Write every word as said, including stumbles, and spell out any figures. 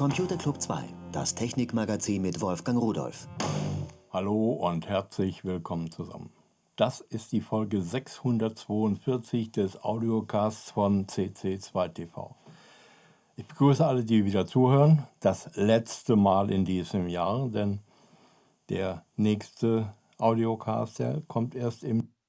Computer Club zwei, das Technikmagazin mit Wolfgang Rudolph. Hallo und herzlich willkommen zusammen. Das ist die Folge sechshundertzweiundvierzig des Audiocasts von C C zwei T V. Ich begrüße alle, die wieder zuhören. Das letzte Mal in diesem Jahr, denn der nächste Audiocast, der kommt erst im